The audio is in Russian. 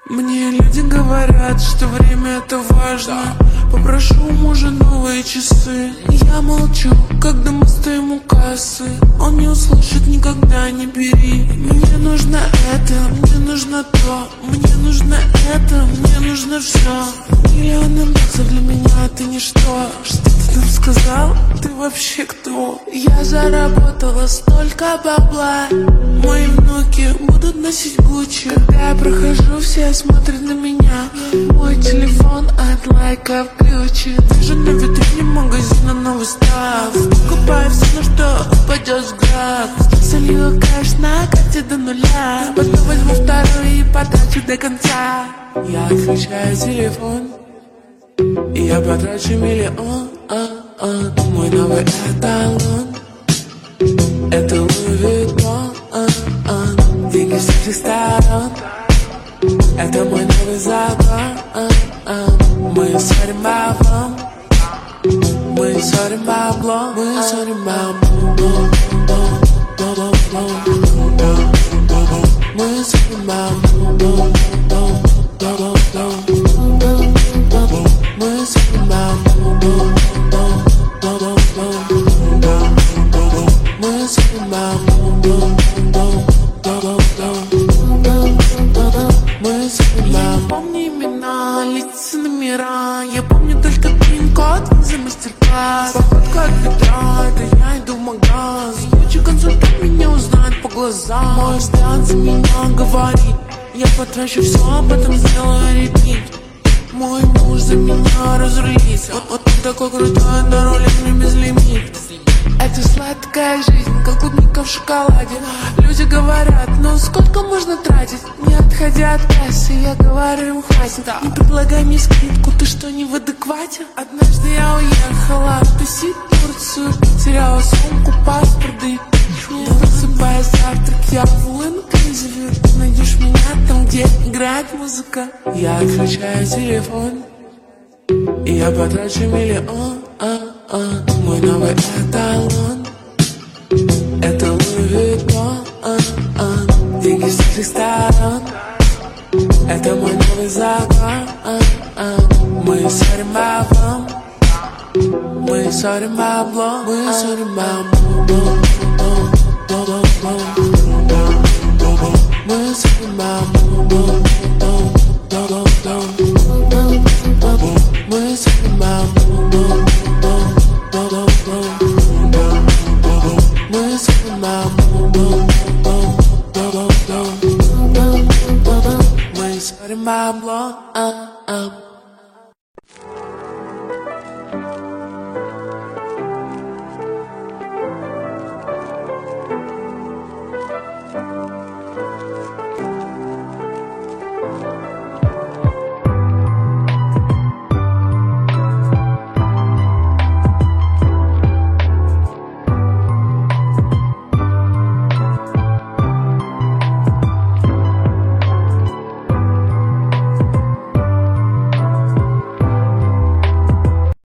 Мне люди говорят, что время это важно. Попрошу у мужа новые часы. Я молчу, когда мы стоим у кассы. Он не услышит, никогда не бери. Мне нужно это, мне нужно то. Мне нужно это, мне нужно все. Миллионы баксов для меня ты ничто. Что ты там сказал? Ты вообще кто? Я заработала столько бабла. Мои внуки будут носить Гуччи. Когда я прохожу, все смотрят на меня. Мой телефон от лайков ключи. Даже на витрине магазина новый став. Покупаю все, на что упадет взгляд. Солью кэш на карте до нуля. Потом возьму второй и потрачу до конца. Я отключаю телефон и я потрачу миллион. Мой новый эталон — это Луи Виттон. Деньги с всех сторон — это мой новый закон. Мы ссорим баблом, мы ссорим баблом, мы ссорим баблом. Мы ссорим баблом. Мы ссорим баблом. Мы ссорим баблом. Я не помню имена, лица, номера. Я помню только пин-код за мастер-класс. Походка от бедра, это я иду в магаз. Лучший консультант меня узнает по глазам. Мой взгляд за меня говорит. Я потрачу все, а потом сделаю репит. Мой муж за меня разрулится. Вот он такой крутой, на руле мне безлимит. Это сладкая жизнь, как клубника в шоколаде. Люди говорят, ну сколько можно тратить? Не отходя от кассы, я говорю им хватит. Не предлагай мне скидку, ты что, не в адеквате? Однажды я уехала тусить в Турцию. Потеряла сумку, паспорт, да и не просыпаясь завтрак, я в инклюзиве. Ты найдешь меня там, где играет музыка. Я отключаю телефон и я потрачу миллион. Мой новый эталон — это Луи Виттон. Деньги с всех сторон — это мой новый закон. Мы ссорим баблом, мы ссорим баблом, мы ссорим баблом. Мы ссорим баблом. Мы ссорим баблом. Мы ссорим баблом. Мы ссорим баблом.